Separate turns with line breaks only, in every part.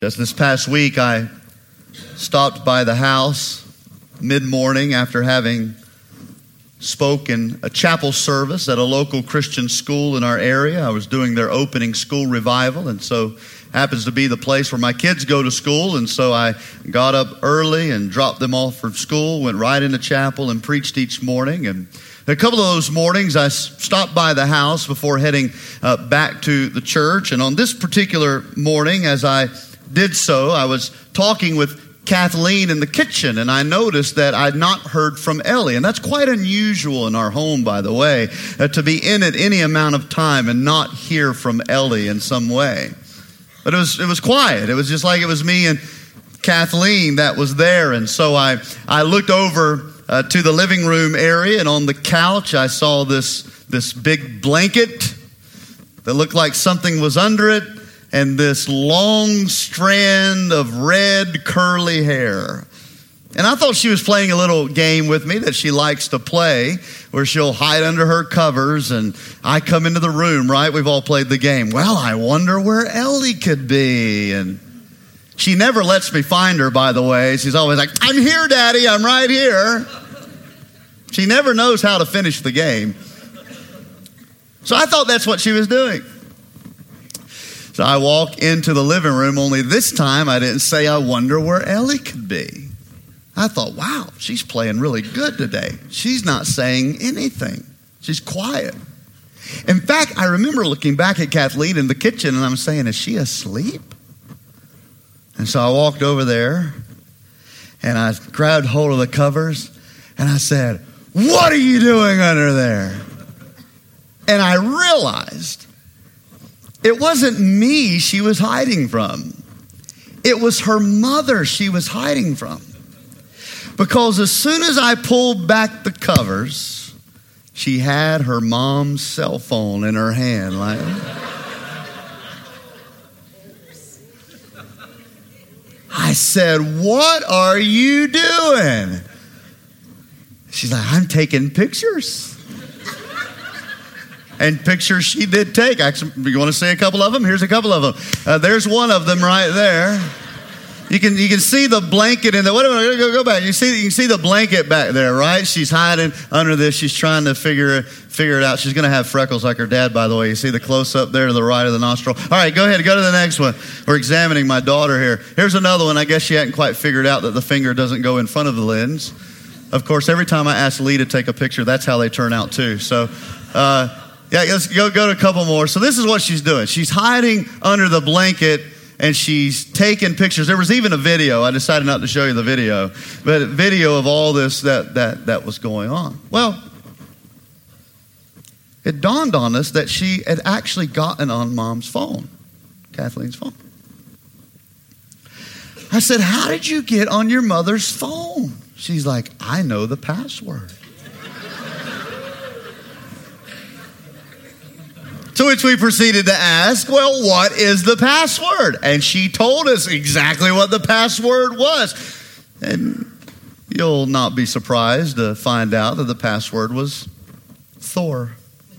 Just this past week, I stopped by the house mid-morning after having spoken a chapel service at a local Christian school in our area. I was doing their opening school revival, and so happens to be the place where my kids go to school, and so I got up early and dropped them off from school, went right into chapel and preached each morning. And a couple of those mornings, I stopped by the house before heading back to the church. And on this particular morning, as I did so, I was talking with Kathleen in the kitchen, and I noticed that I'd not heard from Ellie. And that's quite unusual in our home, by the way, to be in it any amount of time and not hear from Ellie in some way. But it was quiet. It was just like it was me and Kathleen that was there. And so I looked over to the living room area, and on the couch I saw this big blanket that looked like something was under it, and this long strand of red curly hair. And I thought she was playing a little game with me that she likes to play, where she'll hide under her covers and I come into the room, right? We've all played the game. Well, I wonder where Ellie could be. And she never lets me find her, by the way. She's always like, I'm here, Daddy, I'm right here. She never knows how to finish the game. So I thought that's what she was doing. So I walk into the living room, only this time I didn't say, I wonder where Ellie could be. I thought, wow, she's playing really good today. She's not saying anything. She's quiet. In fact, I remember looking back at Kathleen in the kitchen, and I'm saying, is she asleep? And so I walked over there, and I grabbed hold of the covers, and I said, what are you doing under there? And I realized it wasn't me she was hiding from. It was her mother she was hiding from. Because as soon as I pulled back the covers, she had her mom's cell phone in her hand. Like, I said, what are you doing? She's like, I'm taking pictures. And pictures she did take. Actually, you want to see a couple of them? Here's a couple of them. There's one of them right there. You can see the blanket in there. Go back. You can see the blanket back there, right? She's hiding under this. She's trying to figure it out. She's going to have freckles like her dad, by the way. You see the close up there to the right of the nostril. All right, go ahead. Go to the next one. We're examining my daughter here. Here's another one. I guess she hadn't quite figured out that the finger doesn't go in front of the lens. Of course, every time I ask Lee to take a picture, that's how they turn out too. So, yeah, let's go to a couple more. So this is what she's doing. She's hiding under the blanket, and she's taking pictures. There was even a video. I decided not to show you the video, but a video of all this that was going on. Well, it dawned on us that she had actually gotten on Mom's phone, Kathleen's phone. I said, how did you get on your mother's phone? She's like, I know the password. To which we proceeded to ask, well, what is the password? And she told us exactly what the password was. And you'll not be surprised to find out that the password was Thor.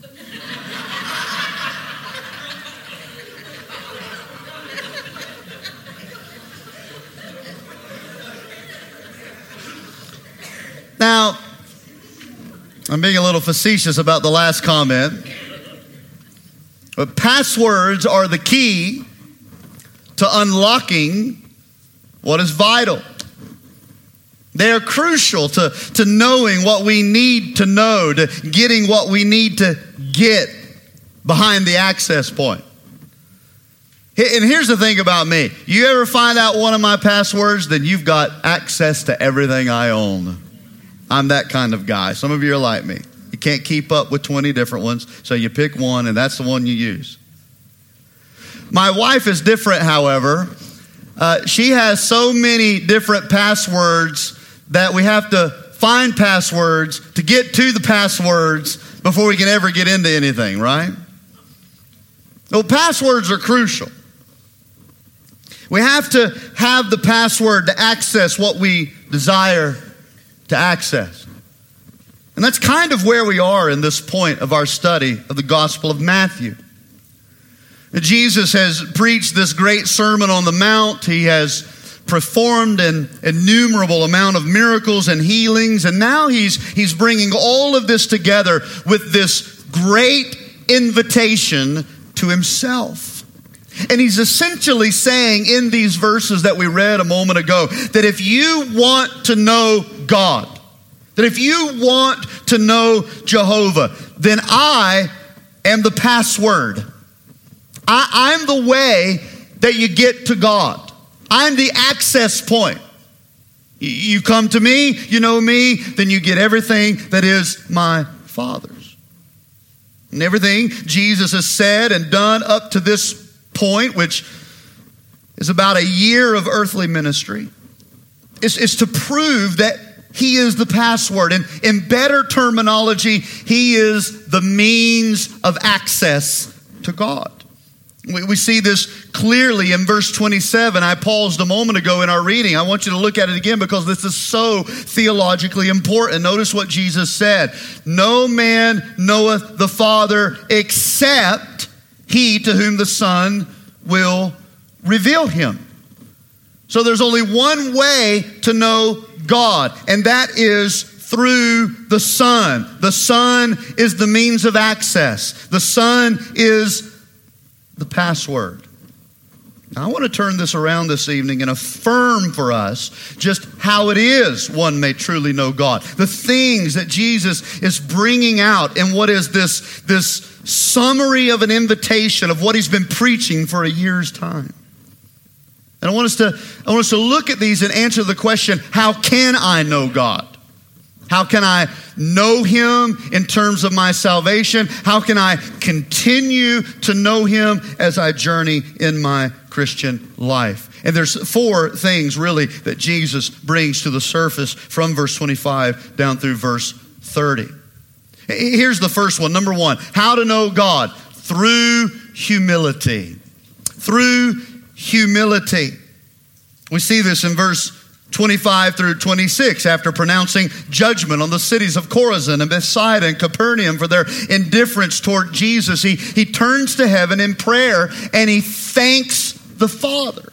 Now, I'm being a little facetious about the last comment. But passwords are the key to unlocking what is vital. They are crucial to knowing what we need to know, to getting what we need to get behind the access point. And here's the thing about me. You ever find out one of my passwords, then you've got access to everything I own. I'm that kind of guy. Some of you are like me. You can't keep up with 20 different ones, so you pick one, and that's the one you use. My wife is different, however. She has so many different passwords that we have to find passwords to get to the passwords before we can ever get into anything, right? Well, passwords are crucial. We have to have the password to access what we desire to access. And that's kind of where we are in this point of our study of the Gospel of Matthew. Jesus has preached this great Sermon on the Mount. He has performed an innumerable amount of miracles and healings, and now he's bringing all of this together with this great invitation to himself. And he's essentially saying in these verses that we read a moment ago that if you want to know God, that if you want to know Jehovah, then I am the password. I'm the way that you get to God. I'm the access point. You come to me, you know me, then you get everything that is my Father's. And everything Jesus has said and done up to this point, which is about a year of earthly ministry, is to prove that he is the password. And in better terminology, he is the means of access to God. We see this clearly in verse 27. I paused a moment ago in our reading. I want you to look at it again because this is so theologically important. Notice what Jesus said. No man knoweth the Father except he to whom the Son will reveal him. So there's only one way to know God, and that is through the Son. The Son is the means of access. The Son is the password. Now, I want to turn this around this evening and affirm for us just how it is one may truly know God. The things that Jesus is bringing out in what is this summary of an invitation of what he's been preaching for a year's time. And I want us to look at these and answer the question, how can I know God? How can I know him in terms of my salvation? How can I continue to know him as I journey in my Christian life? And there's four things really that Jesus brings to the surface from verse 25 down through verse 30. Here's the first one. Number one, how to know God? Through humility. Through humility. We see this in verse 25 through 26, after pronouncing judgment on the cities of Chorazin and Bethsaida and Capernaum for their indifference toward Jesus, he turns to heaven in prayer and he thanks the Father.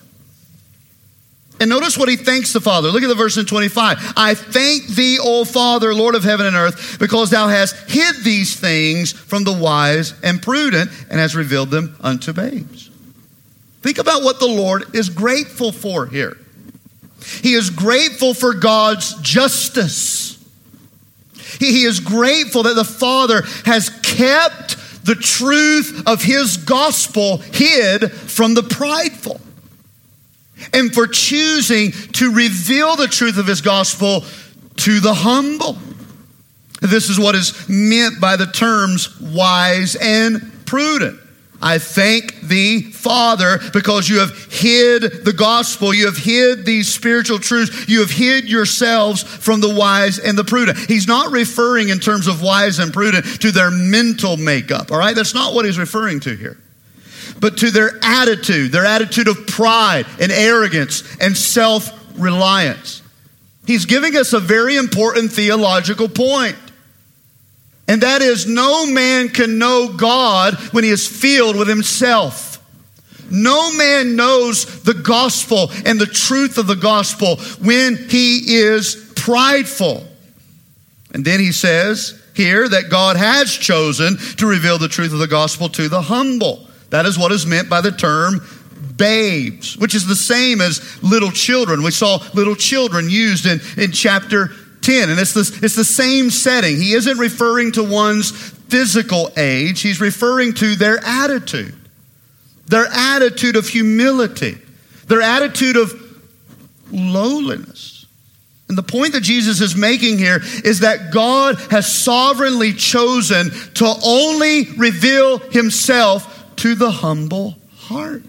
And notice what he thanks the Father. Look at the verse in 25. I thank thee, O Father, Lord of heaven and earth, because thou hast hid these things from the wise and prudent and hast revealed them unto babes. Think about what the Lord is grateful for here. He is grateful for God's justice. He is grateful that the Father has kept the truth of his gospel hid from the prideful, and for choosing to reveal the truth of his gospel to the humble. This is what is meant by the terms wise and prudent. I thank thee, Father, because you have hid the gospel. You have hid these spiritual truths. You have hid yourselves from the wise and the prudent. He's not referring in terms of wise and prudent to their mental makeup, all right? That's not what he's referring to here. But to their attitude of pride and arrogance and self-reliance. He's giving us a very important theological point. And that is, no man can know God when he is filled with himself. No man knows the gospel and the truth of the gospel when he is prideful. And then he says here that God has chosen to reveal the truth of the gospel to the humble. That is what is meant by the term babes, which is the same as little children. We saw little children used in chapter 10, and it's the same setting. He isn't referring to one's physical age. He's referring to their attitude of humility, their attitude of lowliness. And the point that Jesus is making here is that God has sovereignly chosen to only reveal himself to the humble heart.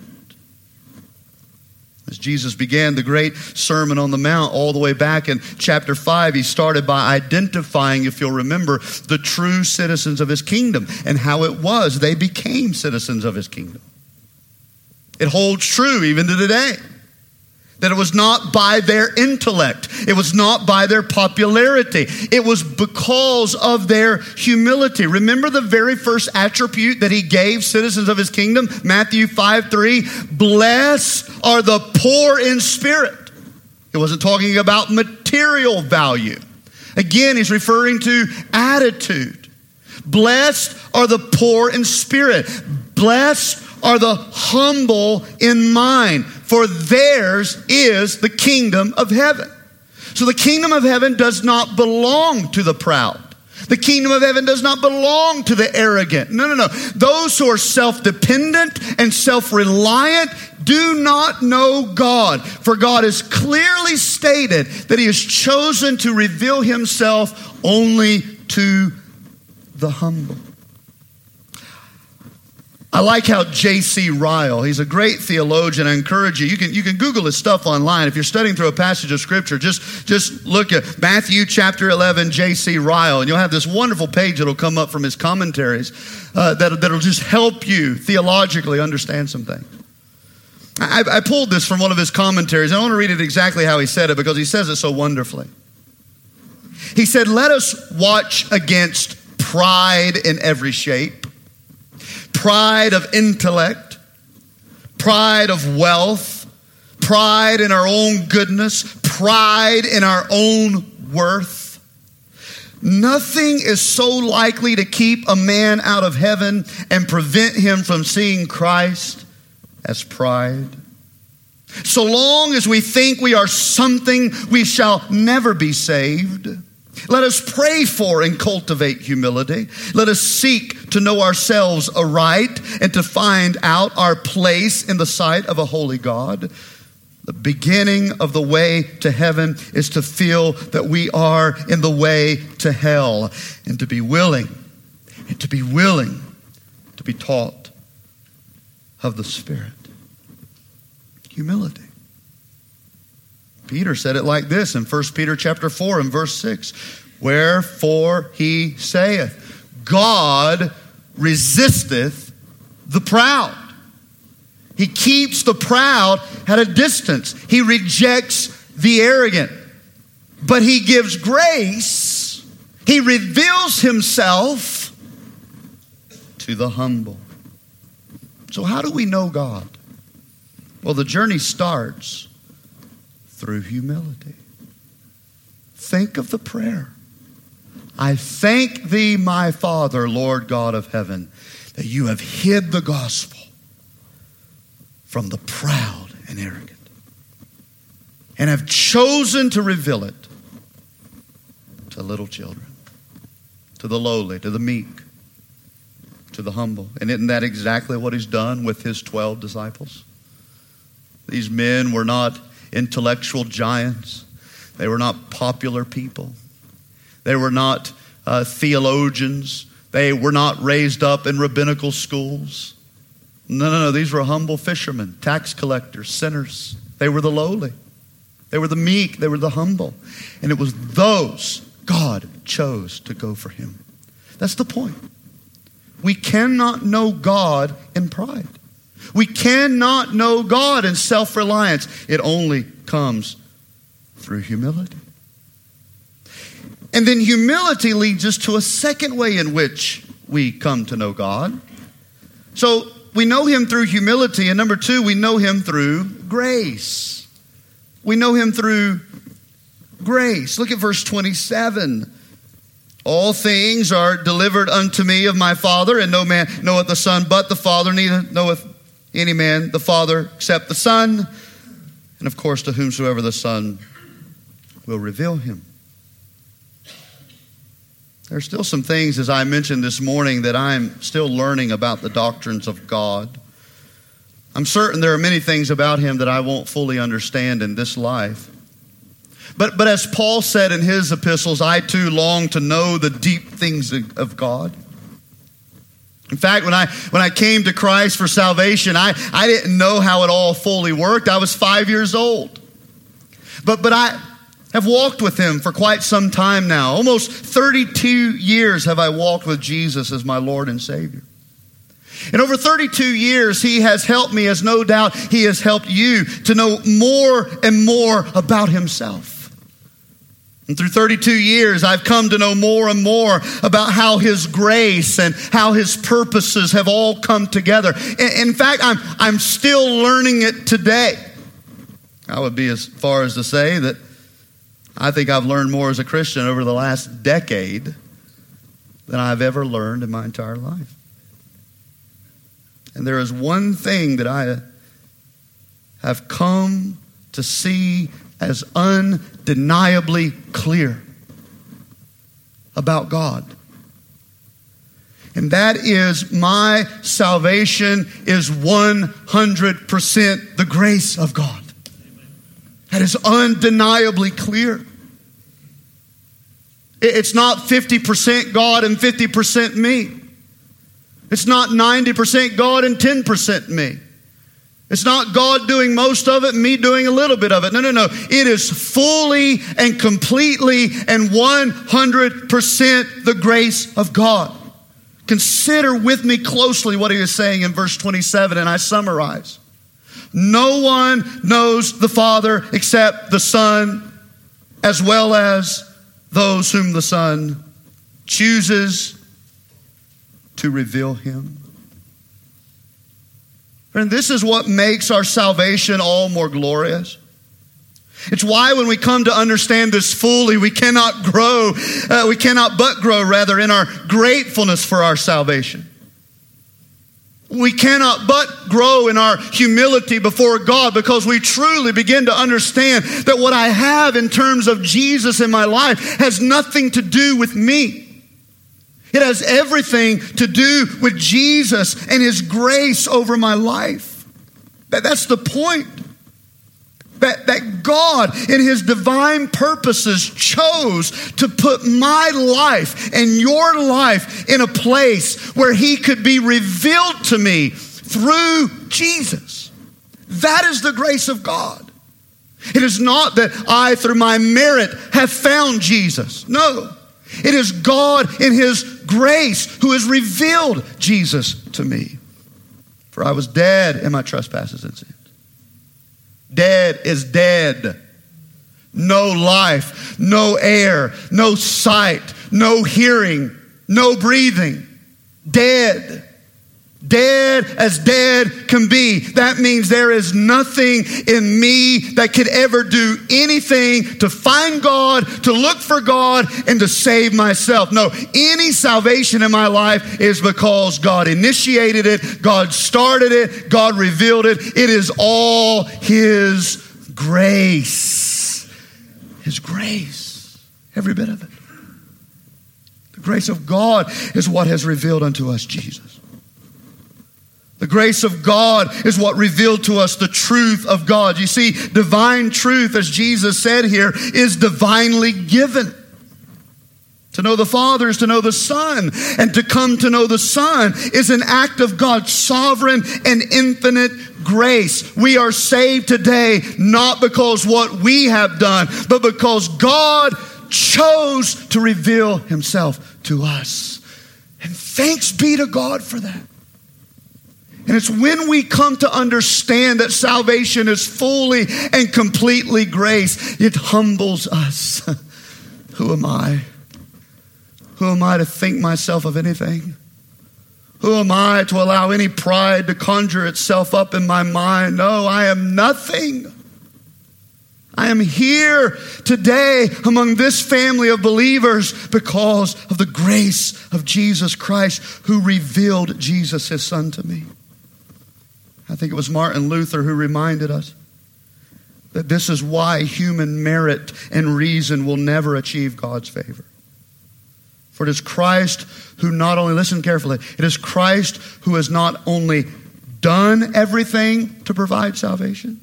As Jesus began the great Sermon on the Mount all the way back in chapter 5, he started by identifying, if you'll remember, the true citizens of his kingdom and how it was they became citizens of his kingdom. It holds true even to today. That it was not by their intellect. It was not by their popularity. It was because of their humility. Remember the very first attribute that he gave citizens of his kingdom? Matthew 5:3. Blessed are the poor in spirit. He wasn't talking about material value. Again, he's referring to attitude. Blessed are the poor in spirit. Blessed are the humble in mind, for theirs is the kingdom of heaven. So the kingdom of heaven does not belong to the proud. The kingdom of heaven does not belong to the arrogant. No. Those who are self-dependent and self-reliant do not know God. For God has clearly stated that he has chosen to reveal himself only to the humble. I like how J.C. Ryle, he's a great theologian. I encourage you. You can Google his stuff online. If you're studying through a passage of Scripture, just look at Matthew chapter 11, J.C. Ryle, and you'll have this wonderful page that'll come up from his commentaries that'll just help you theologically understand some things. I pulled this from one of his commentaries. I want to read it exactly how he said it because he says it so wonderfully. He said, "Let us watch against pride in every shape. Pride of intellect, pride of wealth, pride in our own goodness, pride in our own worth. Nothing is so likely to keep a man out of heaven and prevent him from seeing Christ as pride. So long as we think we are something, we shall never be saved. Let us pray for and cultivate humility. Let us seek to know ourselves aright and to find out our place in the sight of a holy God. The beginning of the way to heaven is to feel that we are in the way to hell and to be willing to be taught of the Spirit." Humility. Peter said it like this in 1 Peter chapter 4 and verse 6. "Wherefore he saith, God resisteth the proud." He keeps the proud at a distance. He rejects the arrogant. But he gives grace. He reveals himself to the humble. So how do we know God? Well, the journey starts through humility. Think of the prayer. "I thank thee, my Father, Lord God of heaven, that you have hid the gospel from the proud and arrogant, and have chosen to reveal it to little children, to the lowly, to the meek, to the humble." And isn't that exactly what he's done with his 12 disciples? These men were not intellectual giants. They were not popular people. They were not theologians. They were not raised up in rabbinical schools. No. These were humble fishermen, tax collectors, sinners. They were the lowly. They were the meek. They were the humble. And it was those God chose to go for him. That's the point. We cannot know God in pride. We cannot know God in self-reliance. It only comes through humility. And then humility leads us to a second way in which we come to know God. So we know him through humility, and number two, we know him through grace. We know him through grace. Look at verse 27. "All things are delivered unto me of my Father, and no man knoweth the Son but the Father, neither knoweth any man the Father except the Son, and of course to whomsoever the Son will reveal him." There are still some things, as I mentioned this morning, that I'm still learning about the doctrines of God. I'm certain there are many things about him that I won't fully understand in this life. But as Paul said in his epistles, I too long to know the deep things of God. In fact, when I came to Christ for salvation, I didn't know how it all fully worked. I was 5 years old. But I have walked with him for quite some time now. Almost 32 years have I walked with Jesus as my Lord and Savior. In over 32 years, he has helped me, as no doubt he has helped you, to know more and more about himself. And through 32 years, I've come to know more and more about how his grace and how his purposes have all come together. In fact, I'm still learning it today. I would be as far as to say that I think I've learned more as a Christian over the last decade than I've ever learned in my entire life. And there is one thing that I have come to see as undeniably clear about God. And that is, my salvation is 100% the grace of God. That is undeniably clear. It's not 50% God and 50% me. It's not 90% God and 10% me. It's not God doing most of it and me doing a little bit of it. No. It is fully and completely and 100% the grace of God. Consider with me closely what he is saying in verse 27, and I summarize. No one knows the Father except the Son, as well as those whom the Son chooses to reveal him. Friend, this is what makes our salvation all more glorious. It's why when we come to understand this fully, we cannot but grow in our gratefulness for our salvation. We cannot but grow in our humility before God, because we truly begin to understand that what I have in terms of Jesus in my life has nothing to do with me. It has everything to do with Jesus and his grace over my life. That's the point. That God in his divine purposes chose to put my life and your life in a place where he could be revealed to me through Jesus. That is the grace of God. It is not that I, through my merit, have found Jesus. No. It is God in his grace who has revealed Jesus to me. For I was dead in my trespasses and sins. Dead is dead. No life, no air, no sight, no hearing, no breathing. Dead. Dead as dead can be. That means there is nothing in me that could ever do anything to find God, to look for God, and to save myself. No, any salvation in my life is because God initiated it, God started it, God revealed it. It is all his grace. His grace. Every bit of it. The grace of God is what has revealed unto us Jesus. The grace of God is what revealed to us the truth of God. You see, divine truth, as Jesus said here, is divinely given. To know the Father is to know the Son. And to come to know the Son is an act of God's sovereign and infinite grace. We are saved today not because what we have done, but because God chose to reveal himself to us. And thanks be to God for that. And it's when we come to understand that salvation is fully and completely grace, it humbles us. Who am I? Who am I to think myself of anything? Who am I to allow any pride to conjure itself up in my mind? No, I am nothing. I am here today among this family of believers because of the grace of Jesus Christ, who revealed Jesus, his Son, to me. I think it was Martin Luther who reminded us that this is why human merit and reason will never achieve God's favor. For it is Christ who not only, listen carefully, it is Christ who has not only done everything to provide salvation,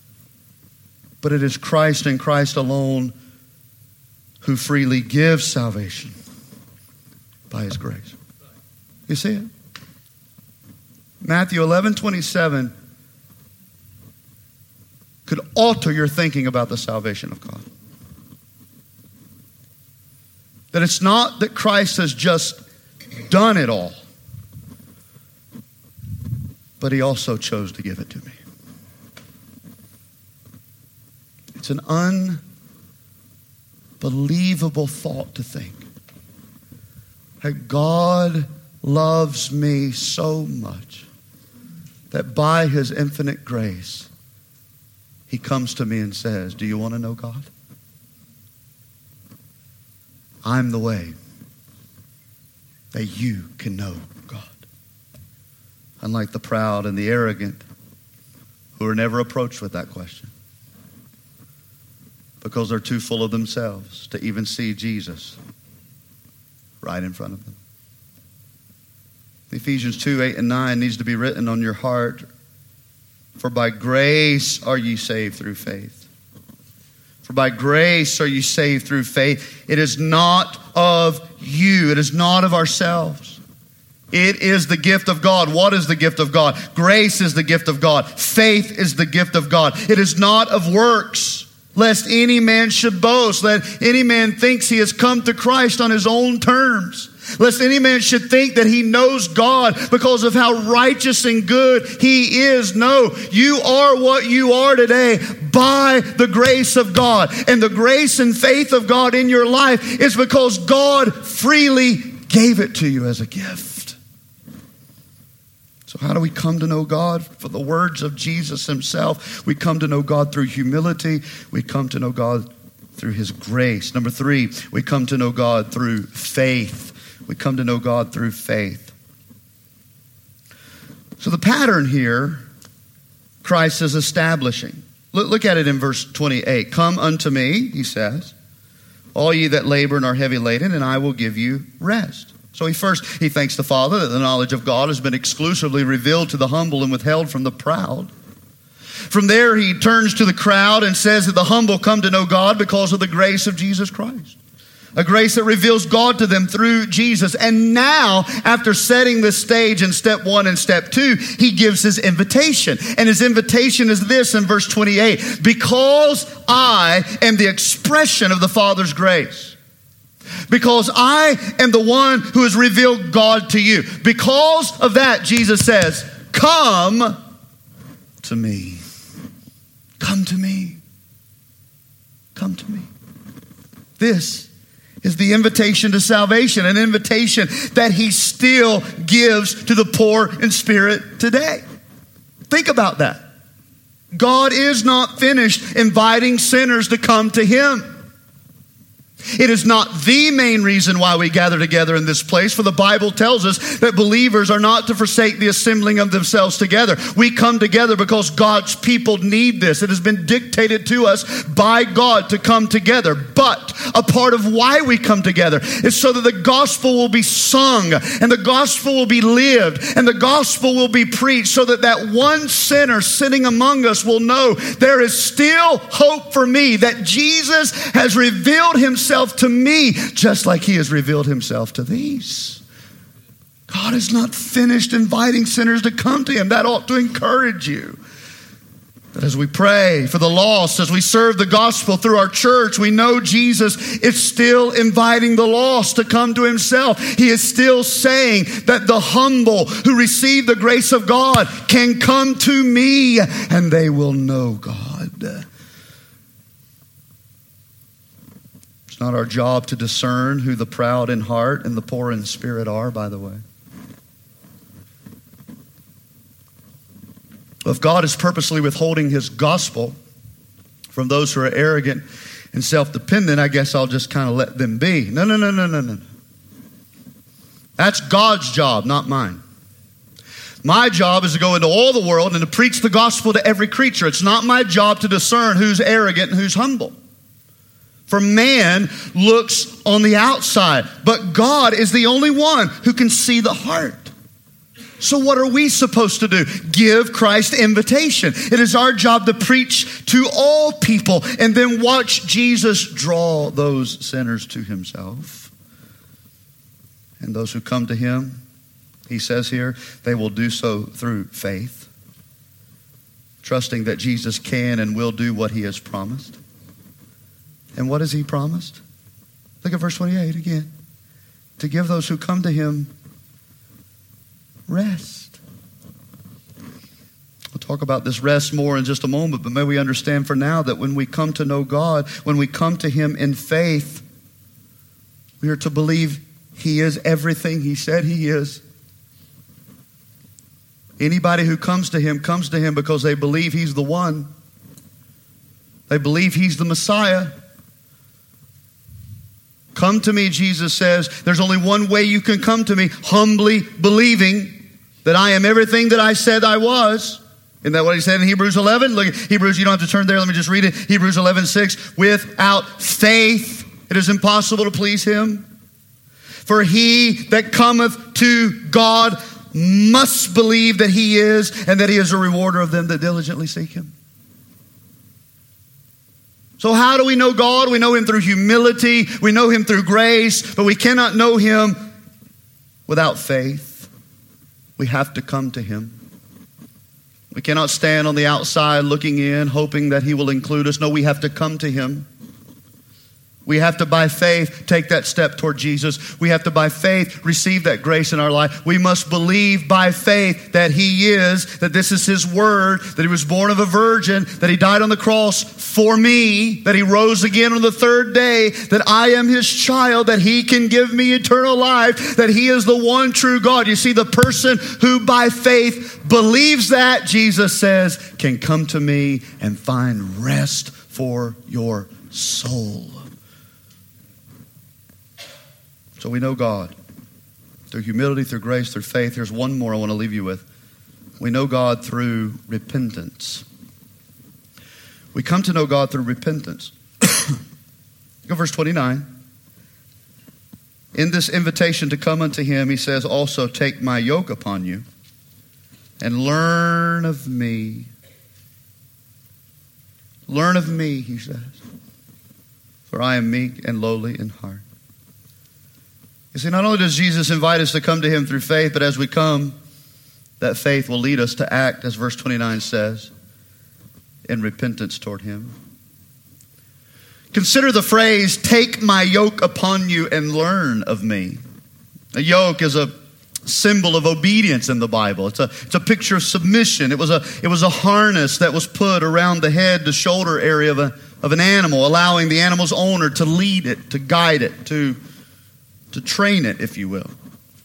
but it is Christ and Christ alone who freely gives salvation by his grace. You see it? Matthew 11:27 could alter your thinking about the salvation of God. That it's not that Christ has just done it all, but he also chose to give it to me. It's an unbelievable thought to think that God loves me so much that by his infinite grace, he comes to me and says, do you want to know God? I'm the way that you can know God. Unlike the proud and the arrogant who are never approached with that question because they're too full of themselves to even see Jesus right in front of them. Ephesians 2, 8 and 9 needs to be written on your heart. For by grace are ye saved through faith. For by grace are you saved through faith. It is not of you. It is not of ourselves. It is the gift of God. What is the gift of God? Grace is the gift of God. Faith is the gift of God. It is not of works, lest any man should boast. Let any man thinks he has come to Christ on his own terms. Lest any man should think that he knows God because of how righteous and good he is. No, you are what you are today by the grace of God. And the grace and faith of God in your life is because God freely gave it to you as a gift. So how do we come to know God? For the words of Jesus himself, we come to know God through humility. We come to know God through his grace. Number 3, we come to know God through faith. We come to know God through faith. So the pattern here, Christ is establishing. Look at it in verse 28. Come unto me, he says, all ye that labor and are heavy laden, and I will give you rest. So he thanks the Father that the knowledge of God has been exclusively revealed to the humble and withheld from the proud. From there he turns to the crowd and says that the humble come to know God because of the grace of Jesus Christ. A grace that reveals God to them through Jesus. And now, after setting the stage in step 1 and step 2, he gives his invitation. And his invitation is this in verse 28. Because I am the expression of the Father's grace. Because I am the one who has revealed God to you. Because of that, Jesus says, come to me. Come to me. Come to me. This is the invitation to salvation, an invitation that he still gives to the poor in spirit today. Think about that. God is not finished inviting sinners to come to him. It is not the main reason why we gather together in this place, for the Bible tells us that believers are not to forsake the assembling of themselves together. We come together because God's people need this. It has been dictated to us by God to come together. But a part of why we come together is so that the gospel will be sung and the gospel will be lived and the gospel will be preached, so that that one sinner sitting among us will know there is still hope for me, that Jesus has revealed himself to me just like he has revealed himself to these. God is not finished inviting sinners to come to him. That ought to encourage you. But as we pray for the lost, as we serve the gospel through our church, we know Jesus is still inviting the lost to come to himself. He is still saying that the humble who receive the grace of God can come to me and they will know God. It's not our job to discern who the proud in heart and the poor in spirit are, by the way. If God is purposely withholding his gospel from those who are arrogant and self-dependent, I guess I'll just kind of let them be. No. That's God's job, not mine. My job is to go into all the world and to preach the gospel to every creature. It's not my job to discern who's arrogant and who's humble. For man looks on the outside, but God is the only one who can see the heart. So what are we supposed to do? Give Christ invitation. It is our job to preach to all people and then watch Jesus draw those sinners to himself. And those who come to him, he says here, they will do so through faith, trusting that Jesus can and will do what he has promised. And what has he promised? Look at verse 28 again. To give those who come to him rest. talk about this rest more in just a moment, but may we understand for now that when we come to know God, when we come to Him in faith, we are to believe He is everything He said He is. Anybody who comes to Him because they believe He's the one. They believe He's the Messiah. Come to me, Jesus says. There's only one way you can come to me, humbly believing that I am everything that I said I was. Isn't that what He said in Hebrews 11? Look at Hebrews, you don't have to turn there, let me just read it. Hebrews 11:6. Without faith, it is impossible to please Him. For he that cometh to God must believe that He is, and that He is a rewarder of them that diligently seek Him. So how do we know God? We know Him through humility. We know Him through grace. But we cannot know Him without faith. We have to come to Him. We cannot stand on the outside looking in, hoping that He will include us. No, we have to come to Him. We have to, by faith, take that step toward Jesus. We have to, by faith, receive that grace in our life. We must believe by faith that He is, that this is His word, that He was born of a virgin, that He died on the cross for me, that He rose again on the third day, that I am His child, that He can give me eternal life, that He is the one true God. You see, the person who by faith believes that, Jesus says, can come to me and find rest for your soul. So we know God through humility, through grace, through faith. Here's one more I want to leave you with. We know God through repentance. We come to know God through repentance. Go verse 29. In this invitation to come unto Him, He says, also take my yoke upon you and learn of me. Learn of me, He says, for I am meek and lowly in heart. You see, not only does Jesus invite us to come to Him through faith, but as we come, that faith will lead us to act, as verse 29 says, in repentance toward Him. Consider the phrase, take my yoke upon you and learn of me. A yoke is a symbol of obedience in the Bible. It's a picture of submission. It was a harness that was put around the head to shoulder area of an animal, allowing the animal's owner to lead it, to guide it, to train it, if you will.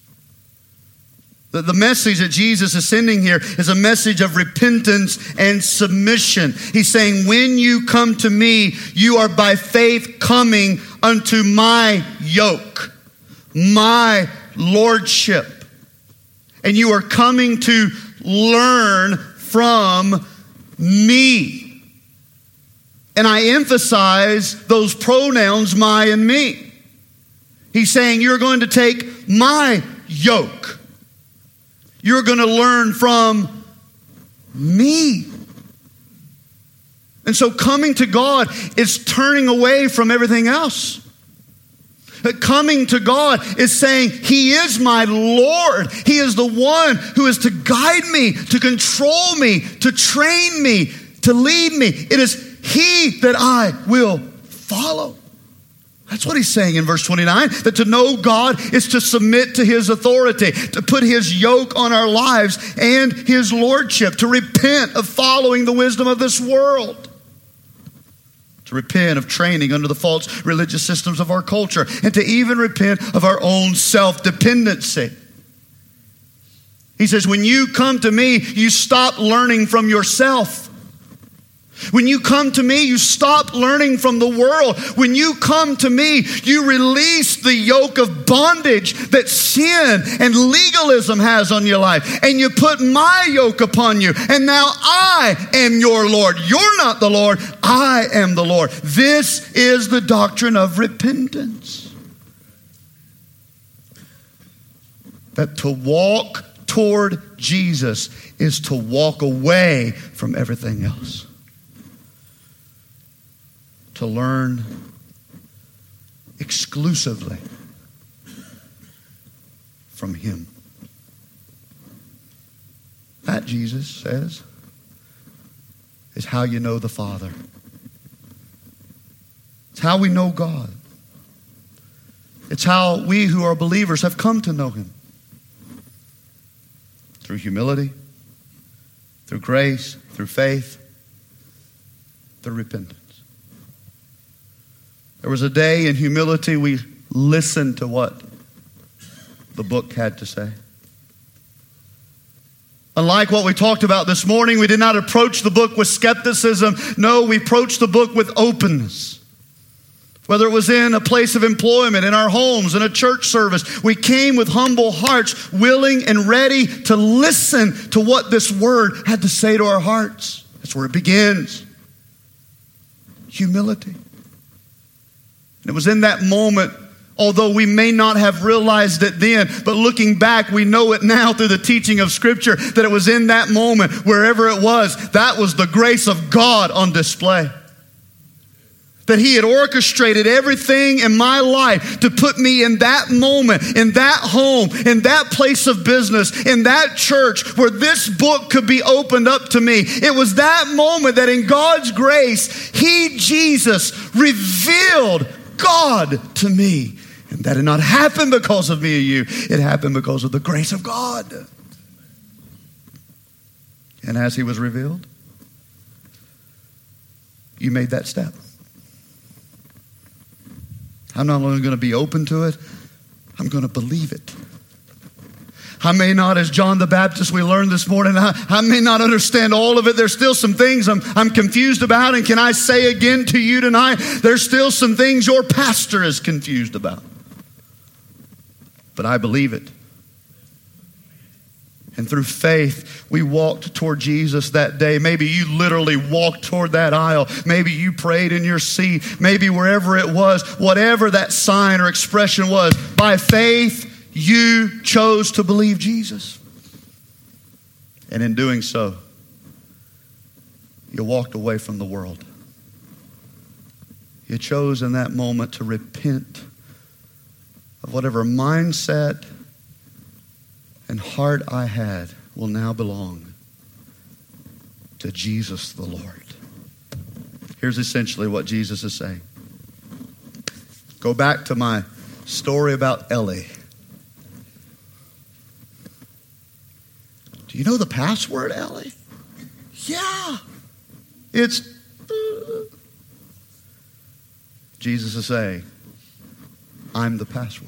The message that Jesus is sending here is a message of repentance and submission. He's saying, when you come to me, you are by faith coming unto my yoke, my lordship. And you are coming to learn from me. And I emphasize those pronouns, my and me. He's saying you're going to take my yoke. You're going to learn from me. And so coming to God is turning away from everything else. Coming to God is saying He is my Lord. He is the one who is to guide me, to control me, to train me, to lead me. It is He that I will follow. That's what He's saying in verse 29, that to know God is to submit to His authority, to put His yoke on our lives and His lordship, to repent of following the wisdom of this world, to repent of training under the false religious systems of our culture, and to even repent of our own self-dependency. He says, when you come to me, you stop learning from yourself. When you come to me, you stop learning from the world. When you come to me, you release the yoke of bondage that sin and legalism has on your life. And you put my yoke upon you. And now I am your Lord. You're not the Lord. I am the Lord. This is the doctrine of repentance. That to walk toward Jesus is to walk away from everything else. To learn exclusively from Him. That, Jesus says, is how you know the Father. It's how we know God. It's how we who are believers have come to know Him. Through humility, through grace, through faith, through repentance. There was a day in humility we listened to what the book had to say. Unlike what we talked about this morning, we did not approach the book with skepticism. No, we approached the book with openness. Whether it was in a place of employment, in our homes, in a church service, we came with humble hearts, willing and ready to listen to what this word had to say to our hearts. That's where it begins. Humility. And it was in that moment, although we may not have realized it then, but looking back, we know it now through the teaching of Scripture, that it was in that moment, wherever it was, that was the grace of God on display. That He had orchestrated everything in my life to put me in that moment, in that home, in that place of business, in that church where this book could be opened up to me. It was that moment that in God's grace, He, Jesus, revealed God to me. And that did not happen because of me or you. It happened because of the grace of God. And as He was revealed, you made that step. I'm not only going to be open to it, I'm going to believe it. I may not, as John the Baptist we learned this morning, I may not understand all of it. There's still some things I'm confused about. And can I say again to you tonight, there's still some things your pastor is confused about. But I believe it. And through faith, we walked toward Jesus that day. Maybe you literally walked toward that aisle. Maybe you prayed in your seat. Maybe wherever it was, whatever that sign or expression was, by faith, you chose to believe Jesus. And in doing so, you walked away from the world. You chose in that moment to repent of whatever mindset and heart I had will now belong to Jesus the Lord. Here's essentially what Jesus is saying. Go back to my story about Ellie. Do you know the password, Ellie? Yeah. It's... Jesus is saying, I'm the password.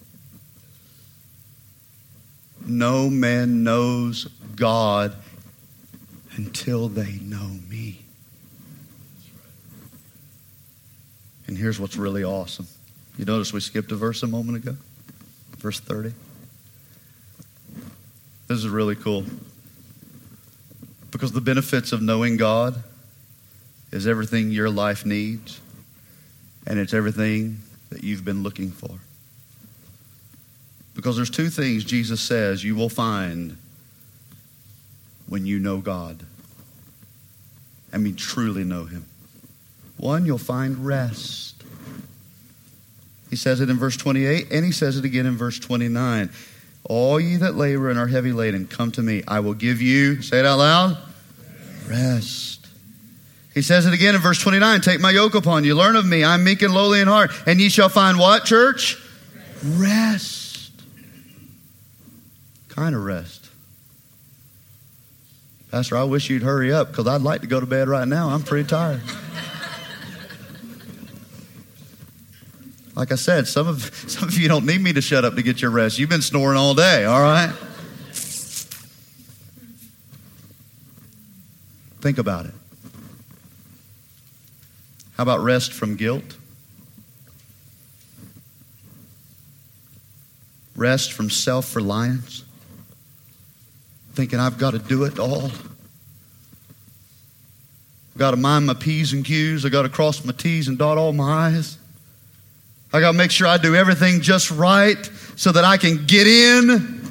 No man knows God until they know me. And here's what's really awesome. You notice we skipped a verse a moment ago? Verse 30. This is really cool. Because the benefits of knowing God is everything your life needs. And it's everything that you've been looking for. Because there's two things Jesus says you will find when you know God. I mean, truly know Him. One, you'll find rest. He says it in verse 28, and He says it again in verse 29. All ye that labor and are heavy laden, come to me. I will give you, say it out loud, rest. He says it again in verse 29. Take my yoke upon you. Learn of me. I'm meek and lowly in heart. And ye shall find what, church? Rest. Kind of rest. Pastor, I wish you'd hurry up because I'd like to go to bed right now. I'm pretty tired. Like I said, some of you don't need me to shut up to get your rest. You've been snoring all day, all right? Think about it. How about rest from guilt? Rest from self-reliance? Thinking I've got to do it all. I've got to mind my P's and Q's. I've got to cross my T's and dot all my I's. I got to make sure I do everything just right so that I can get in.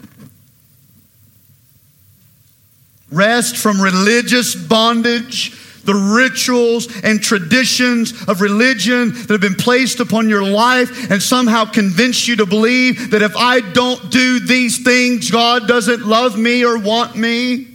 Rest from religious bondage, the rituals and traditions of religion that have been placed upon your life and somehow convinced you to believe that if I don't do these things, God doesn't love me or want me.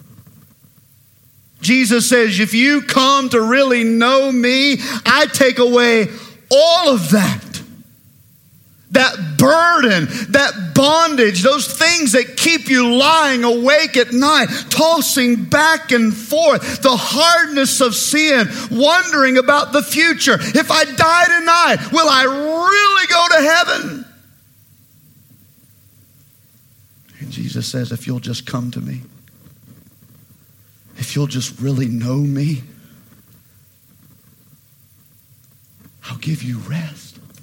Jesus says, if you come to really know me, I take away all of that. that burden, that bondage, those things that keep you lying awake at night, tossing back and forth, the hardness of sin, wondering about the future. If I die tonight, will I really go to heaven? And Jesus says, if you'll just come to me, if you'll just really know me, I'll give you rest.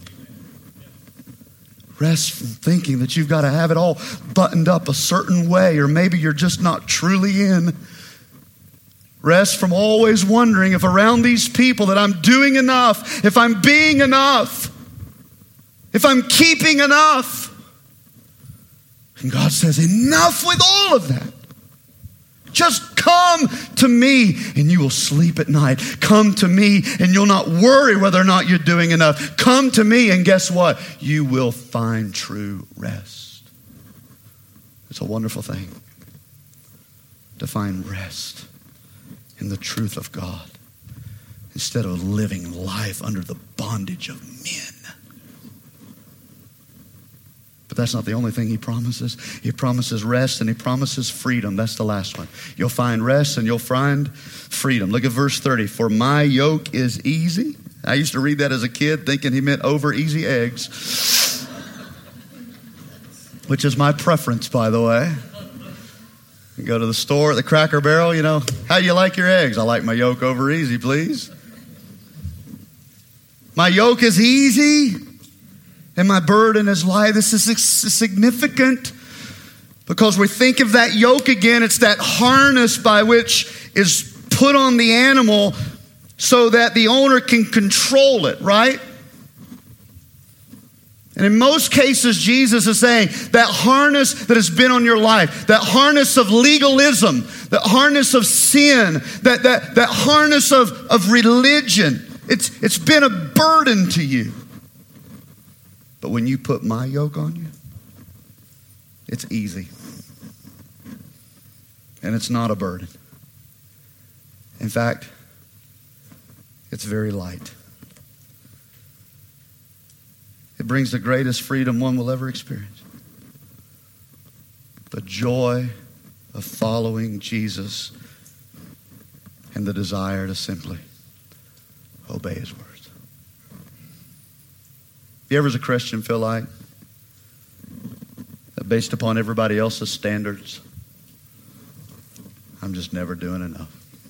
Rest from thinking that you've got to have it all buttoned up a certain way, or maybe you're just not truly in. Rest from always wondering if around these people that I'm doing enough, if I'm being enough, if I'm keeping enough. And God says, enough with all of that. Just come to me and you will sleep at night. Come to me and you'll not worry whether or not you're doing enough. Come to me and guess what? You will find true rest. It's a wonderful thing to find rest in the truth of God instead of living life under the bondage of men. But that's not the only thing he promises. He promises rest and he promises freedom. That's the last one. You'll find rest and you'll find freedom. Look at verse 30. For my yoke is easy. I used to read that as a kid thinking he meant over easy eggs. Which is my preference, by the way. You go to the store at the Cracker Barrel, how do you like your eggs? I like my yoke over easy, please. My yoke is easy. And my burden is light. This is significant because we think of that yoke again. It's that harness by which is put on the animal so that the owner can control it, right? And in most cases, Jesus is saying that harness that has been on your life, that harness of legalism, that harness of sin, that harness of religion, it's been a burden to you. But when you put my yoke on you, it's easy. And it's not a burden. In fact, it's very light. It brings the greatest freedom one will ever experience. The joy of following Jesus and the desire to simply obey his words. You ever as a Christian feel like that based upon everybody else's standards, I'm just never doing enough?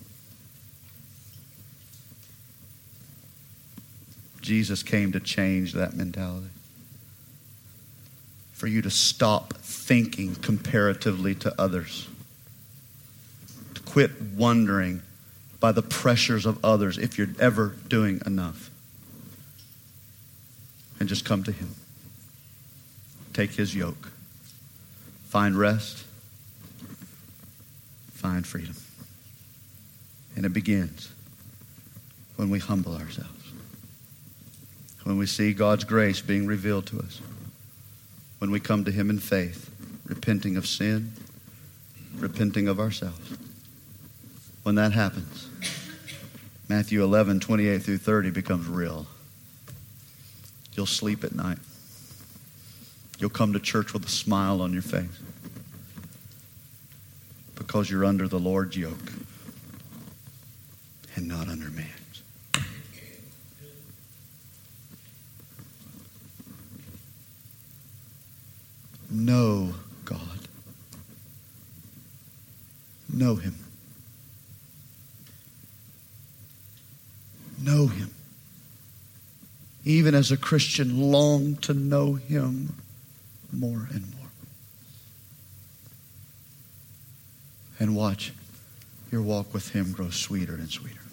Jesus came to change that mentality. For you to stop thinking comparatively to others. To quit wondering by the pressures of others if you're ever doing enough. And just come to him. Take his yoke. Find rest. Find freedom. And it begins when we humble ourselves. When we see God's grace being revealed to us. When we come to him in faith, repenting of sin, repenting of ourselves. When that happens, Matthew 11:28-30 becomes real. You'll sleep at night. You'll come to church with a smile on your face because you're under the Lord's yoke and not under man's. Know God. Know him. Know him. Even as a Christian, long to know him more and more. And watch your walk with him grow sweeter and sweeter.